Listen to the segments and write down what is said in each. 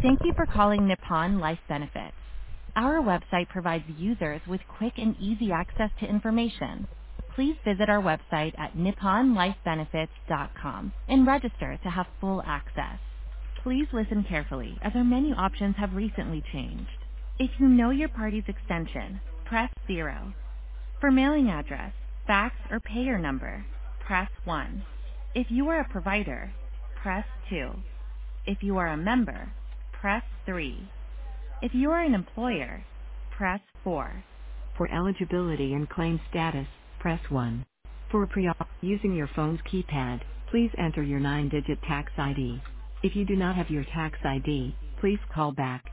Thank you for calling Nippon Life Benefits. Our website provides users with quick and easy access to information. Please visit our website at nipponlifebenefits.com and register to have full access. Please listen carefully as our menu options have recently changed. If you know your party's extension, press 0. For mailing address, fax, or payer number, press 1. If you are a provider, press 2. If you are a member, press 3. If you are an employer, press 4. For eligibility and claim status, press 1. For pre-op using your phone's keypad, please enter your 9-digit tax ID. If you do not have your tax ID, please call back.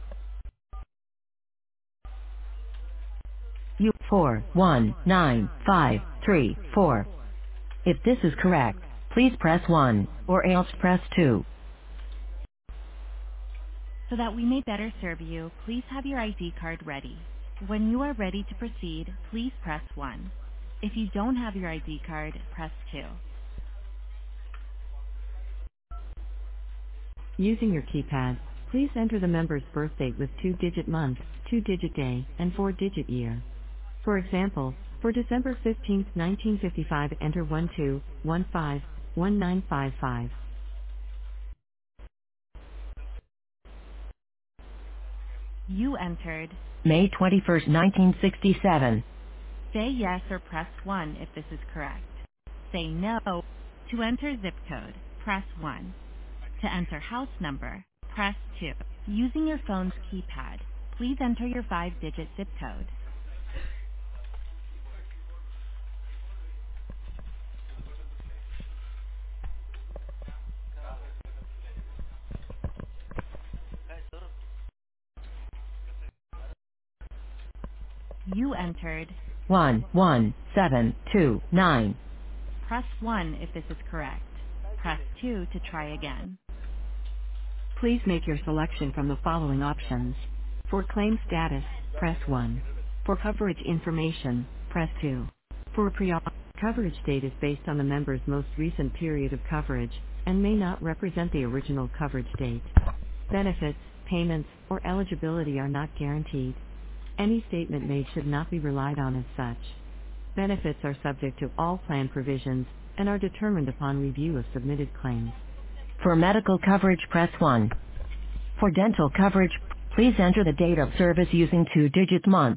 U419534. If this is correct, please press 1, or else press 2. So that we may better serve you, please have your ID card ready. When you are ready to proceed, please press 1. If you don't have your ID card, press 2. Using your keypad, please enter the member's birth date with 2-digit month, 2-digit day, and 4-digit year. For example, for December 15, 1955, enter 12151955. You entered May 21st, 1967. Say yes or press 1 if this is correct. Say no. To enter zip code, press 1. To enter house number, press 2. Using your phone's keypad, please enter your 5-digit zip code. You entered 11729. Press 1 if this is correct. Press 2 to try again. Please make your selection from the following options. For claim status, press 1. For coverage information, press 2. For pre-op, coverage date is based on the member's most recent period of coverage and may not represent the original coverage date. Benefits, payments, or eligibility are not guaranteed. Any statement made should not be relied on as such. Benefits are subject to all plan provisions and are determined upon review of submitted claims. For medical coverage, press 1. For dental coverage, please enter the date of service using 2-digit month.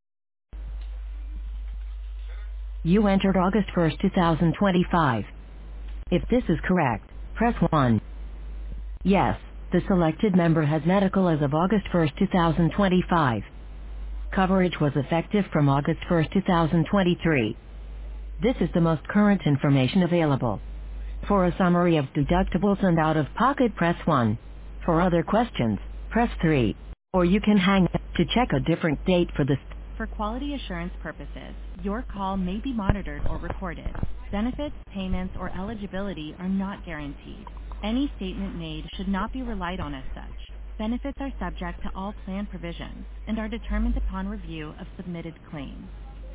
You entered August 1st, 2025. If this is correct, press 1. Yes, the selected member has medical as of August 1st, 2025. Coverage was effective from August 1st, 2023. This is the most current information available. For a summary of deductibles and out-of-pocket, press 1. For other questions, press 3. Or you can hang up to check a different date for this. For quality assurance purposes, your call may be monitored or recorded. Benefits, payments, or eligibility are not guaranteed. Any statement made should not be relied on as such. Benefits are subject to all plan provisions and are determined upon review of submitted claims.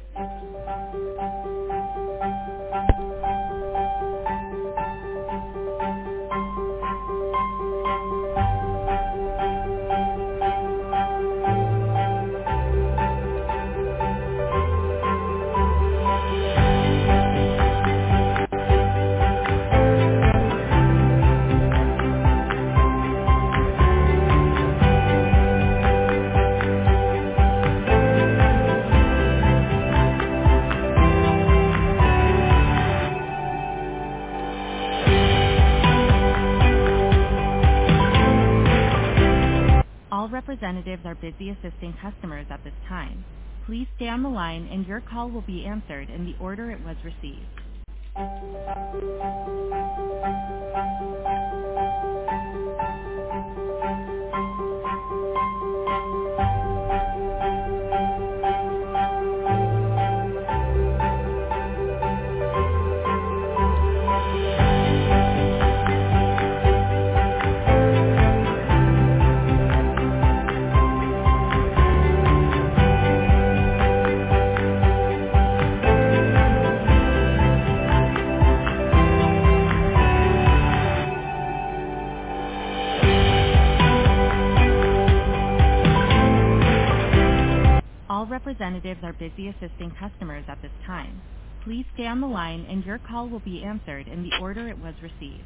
All representatives are busy assisting customers at this time. Please stay on the line and your call will be answered in the order it was received. representatives are busy assisting customers at this time. Please stay on the line and your call will be answered in the order it was received.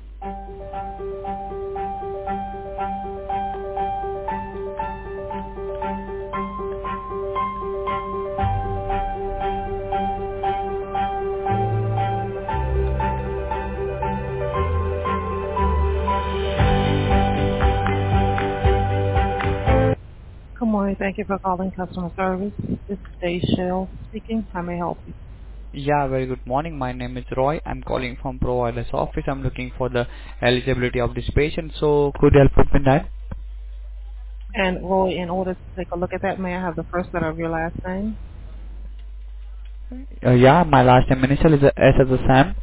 Good morning. Thank you for calling customer service. This is Dave Shell speaking. How may I help you? Yeah, very good morning. My name is Roy. I'm calling from provider's office. I'm looking for the eligibility of this patient. So could you help me with that? And Roy, in order to take a look at that, may I have the first letter of your last name? Yeah, my last name initial is S as a Sam.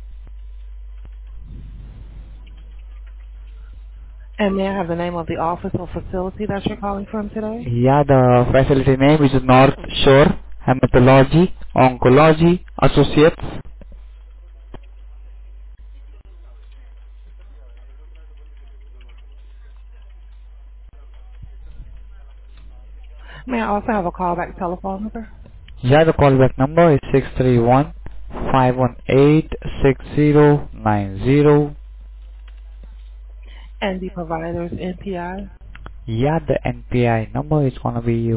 And may I have the name of the office or facility that you're calling from today? Yeah, the facility name is North Shore Hematology Oncology Associates. May I also have a callback telephone number? Yeah, the callback number is 631-518-6090. And the provider's NPI? Yeah, the NPI number is gonna be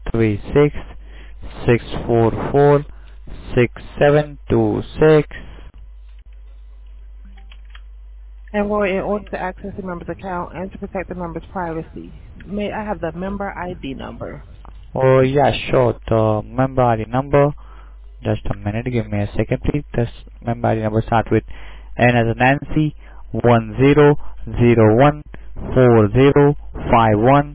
136-644-6726. And Roy, in order to access the member's account and to protect the member's privacy, may I have the member ID number? Oh yeah, sure. The member ID number. Just a minute. Give me a second, please. This member ID number start with N as a Nancy 10014051.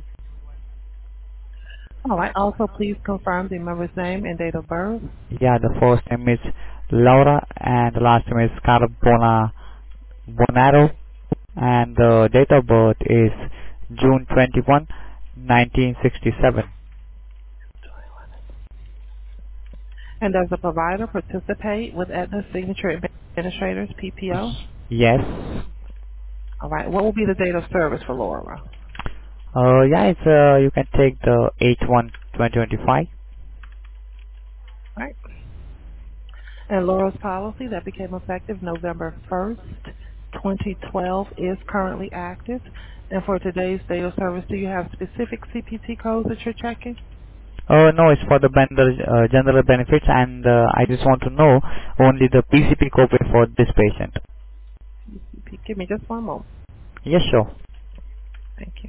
All right. Also, please confirm the member's name and date of birth. Yeah, the first name is Laura and the last name is Carbona Bonaro, and the date of birth is June 21, 1967. And does the provider participate with Aetna Signature Administrators, PPO? Yes. All right. What will be the date of service for Laura? Yeah, it's you can take the 8/1/2025. Right. And Laura's policy that became effective November 1st, 2012 is currently active. And for today's date of service, do you have specific CPT codes that you're checking? No, it's for the general benefits, and I just want to know only the PCP copay for this patient. Give me just one moment. Yes, sure. Thank you.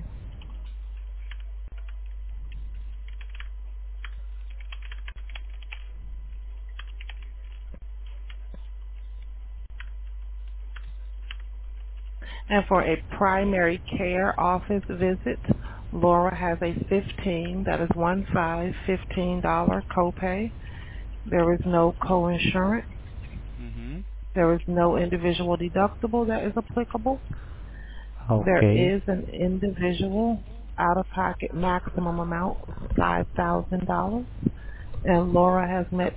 And for a primary care office visit, Laura has a 15, that is $15 copay. There is no coinsurance. Mm-hmm. There is no individual deductible that is applicable. There Okay. is an individual out-of-pocket maximum amount of $5,000. And Laura has met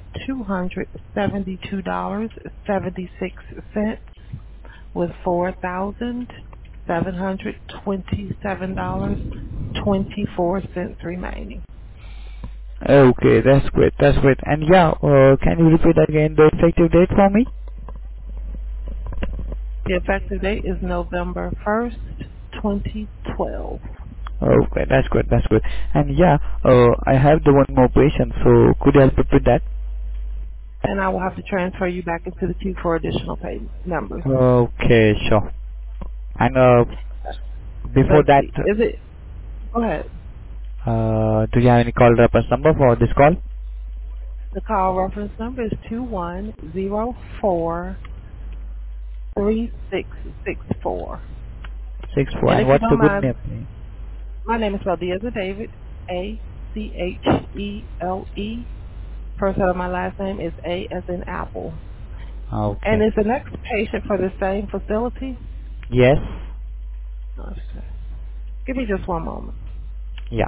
$272.76 with $4,727.24 remaining. Okay, that's great. That's great. And yeah, can you repeat again the effective date for me? The effective date is November 1st, 2012. Okay, that's good. That's good. And yeah, I have the one more patient, so could you help me with that? And I will have to transfer you back into the queue for additional pay members. Okay, sure. And before Let's that, see. Is it? Go ahead. do you have any call reference number for this call? The call reference number is 21043664. 64. And And if you what's the don't good mind, name? my name is spelled D as in David, Achele. First letter of my last name is A as in Apple. And Okay. is the next patient for the same facility? Yes. Okay. Give me just one moment. Yeah.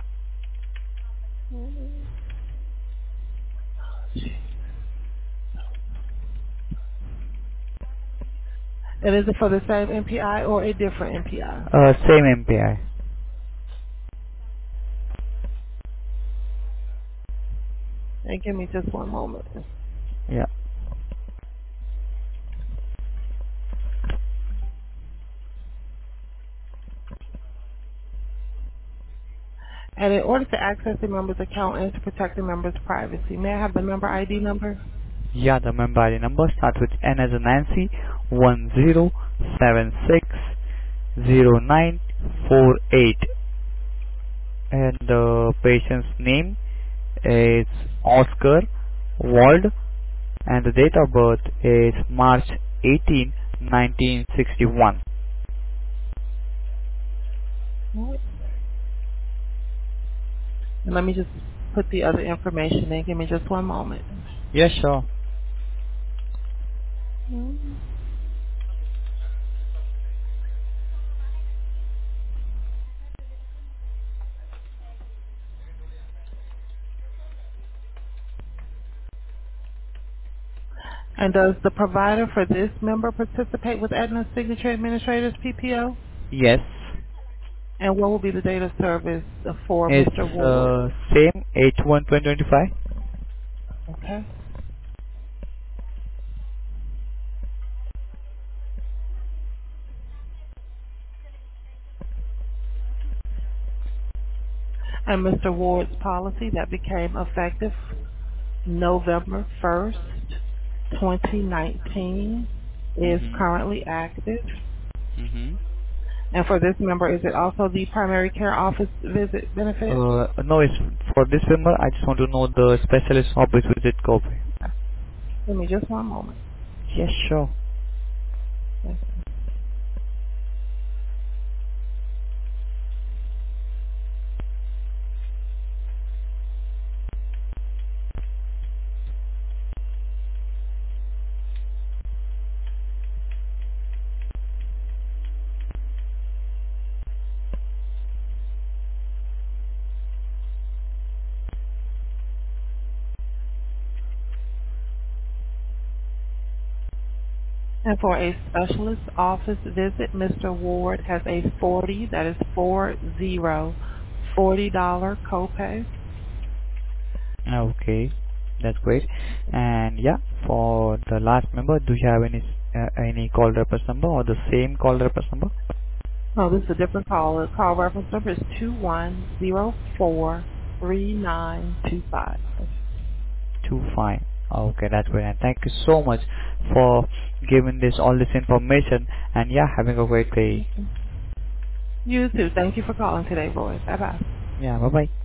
And is it for the same MPI or a different MPI? Same MPI. And give me just one moment. Yeah. And in order to access the member's account and to protect the member's privacy, may I have the member ID number? Yeah, the member ID number starts with N as in Nancy 10760948, and the patient's name is Oscar Wald, and the date of birth is March 18, 1961. And let me just put the other information in. Give me just one moment. Yeah, sure. And does the provider for this member participate with Aetna Signature Administrators PPO? Yes, And what will be the date of service for it's Mr. Ward? same 8/1/2025. Okay. And Mr. Ward's policy that became effective November 1st, 2019 is Mhm. currently active. Mhm. And for this member, is it also the primary care office visit benefit? No, it's for this member. I just want to know the specialist office visit copy. Give me just one moment. Yes, sure. And for a specialist office visit, Mr. Ward has a 40, that is 40 $40 copay. Okay, that's great. And yeah, for the last member, do you have any call reference number or the same call reference number? No, this is a different call. The call reference number is 21043925. 25. Okay, that's great. And thank you so much for giving all this information. And yeah, having a great day. You too. Thank you for calling today, Roy. Bye-bye. Yeah, bye bye.